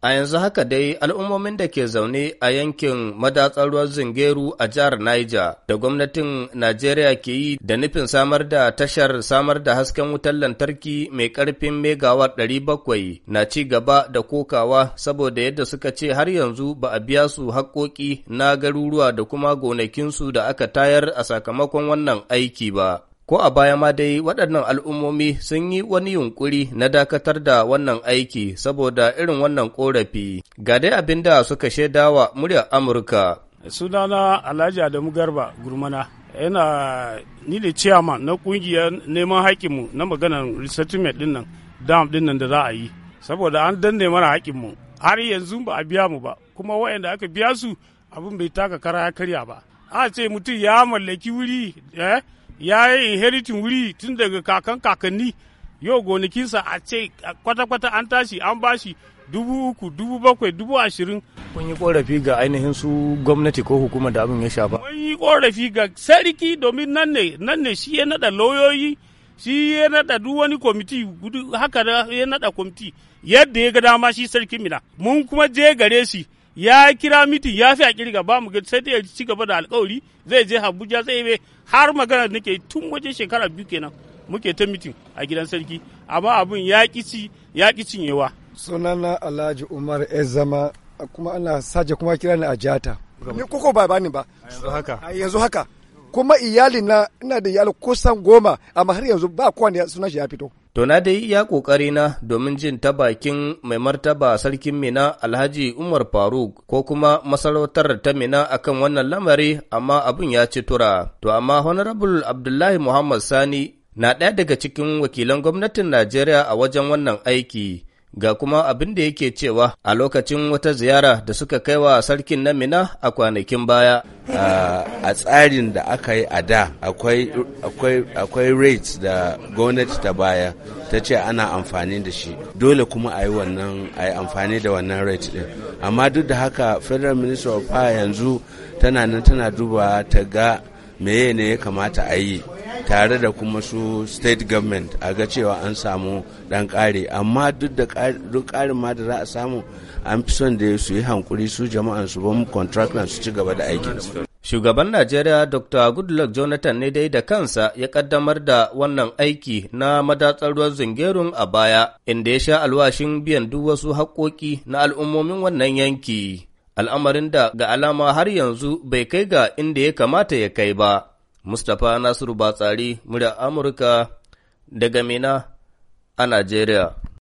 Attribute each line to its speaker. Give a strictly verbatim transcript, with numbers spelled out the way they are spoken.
Speaker 1: A yanzu haka dai al'ummomin da ke zaune a yankin madatsar ruwan Zungeru a jihar Niger da gwamnatin Najeriya ke yi da nufin samar da tashar samar da hasken wutar lantarki mai ƙarfin megawatt ɗari bakwai na ci gaba da kokawa saboda yadda suka ce har yanzu ba a biya su haƙƙoƙi na garuruwa da kuma gonakinsu da aka tayar a sakamakon wannan aiki ba. Ko a baya ma dai waɗannan al'ummomi sun yi wani yunƙuri na dakatar da wannan aiki saboda irin wannan ƙorafi. Ga dai abin da suka shaidawa muryar Amurka.
Speaker 2: Sunana Alhaji Adamu Garba Gurmana, yana ni da chairman na ƙungiyar neman haƙƙinmu na maganar resettlement ɗin nan, dam ɗin nan da za a yi. Saboda an danne mana haƙƙinmu, har yanzu ba a biya mu ba, kuma waɗanda aka biya su abin bai taka kara ya karya ba. A ce mutum ya mallaki wuri, eh? ya yi inheritin wuri tun daga kakan kakanni, yau gonakinsa a ce kwata-kwata an tashi an bashi dubu uku, dubu bakwai, dubu ashirin.
Speaker 1: Kun yi korafi ga ainihin su gwamnati ko hukumar da abin ya shafa?
Speaker 2: Mun yi korafi ga sarki domin nan ne nan ne shi ya naɗa lauyoyi, shi ya naɗa duk wani kwamiti, haka ya naɗa kwamiti yadda ya ga dama shi sarkin Mina. Mun kuma je gare shi, ya kira mitin ya fi a kirga ba mu sai dai ya ci gaba da alkawari zai je Abuja zai yi har magana nake tun wajen shekara biyu kenan muke ta mitin a gidan sarki, amma abin ya kici ya cinyewa.
Speaker 3: Sunana Alhaji Umar Ezama, kuma ana saje kuma kira ni a jata. Ni koko ba bani ba.
Speaker 1: Yanzu haka.
Speaker 3: Yanzu haka. Kuma iyali na ina da iyali kusan goma, amma har yanzu ba kowane sunan shi ya fito.
Speaker 1: To na dai iya ƙoƙarina domin jin ta bakin mai martaba sarkin Mina Alhaji Umar Faruk ko kuma masarautar ta Mina akan wannan lamari, amma abin ya ci tura. To amma Honorable Abdullahi Muhammad Sani na ɗaya daga cikin wakilan gwamnatin Najeriya a wajen wannan aiki. Ga kuma abin da yake cewa a lokacin wata ziyara da suka kai wa sarkin na Mina a kwanakin baya.
Speaker 4: A tsarin da aka yi a da akwai rates da gwamnati ta baya ta ce ana amfani da shi, dole kuma a yi wannan a yi amfani da wannan rate din. Amma duk da haka Federal Ministry of Power yanzu tana nan tana duba ta ga meye ne ya kamata a yi tare da kuma su state government a ga cewa an samu dan ƙari, amma duk da duk ƙarin ma da za a samu an fi son da su yi hankuri su jama'an su bamu contractor su ci gaba da aikin su.
Speaker 1: Shugaban Najeriya Doctor Goodluck Jonathan ne dai da kansa ya kaddamar da wannan aiki na madatsar ruwan Zungerun a baya, inda ya sha alwashin biyan duk wasu haƙƙoƙi na al'ummomin wannan yanki, al'amarin da ga alama har yanzu bai kai ga inda ya kamata ya kai ba. Mustapha Nasiru Batsari, murya Amurka daga Mina a Najeriya.